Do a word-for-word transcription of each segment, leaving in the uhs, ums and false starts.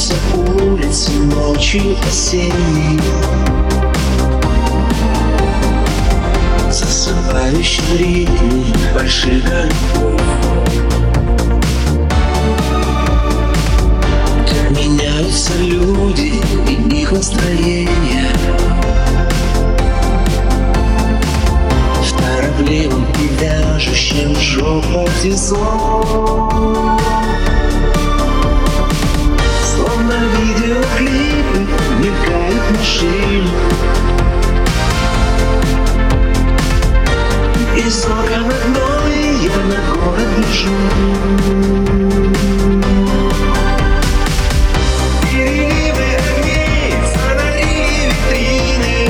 Смеются улицы ночью осенней, засыпающий в ритме больших городов. Как меняются люди и их настроения в торопливом и вяжущем шепоте слов. Словно видеоклипы мелькают машины, из окон одной я на город гляжу. Переливы огней, фонари, витрины,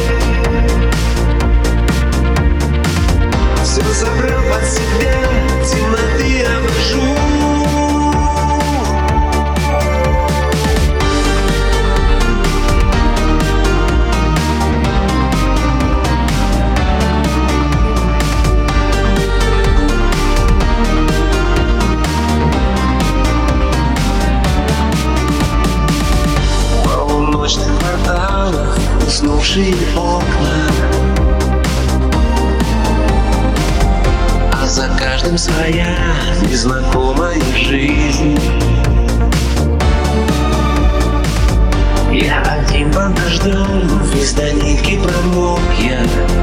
все забрал под себя, темноты обожу. Уснувшие окна, а за каждым своя незнакомая жизнь. Я один под дождем, весь до нитки промок я.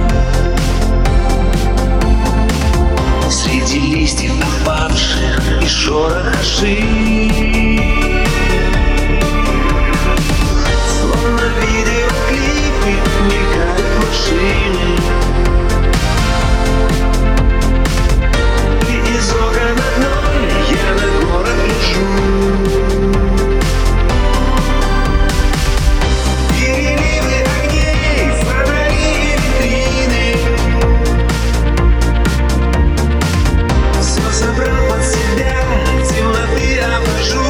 Среди листьев опавших и шороха шин. Словно видеоклипы мелькают машины, и из окон одной я на город гляжу. Переливы огней, фонари, витрины, все собрал под себя, темноты обожу.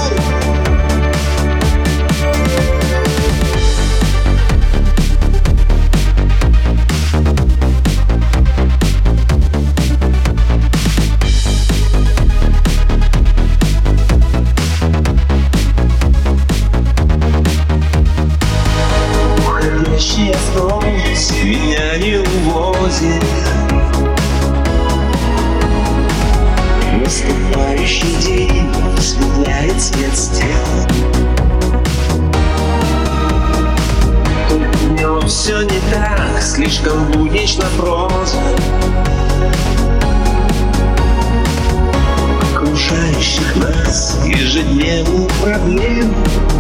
Солнце меня не увозит, наступающий день осветляет свет стен. Только днем все не так, слишком буднично проза окружающих нас ежедневных проблем.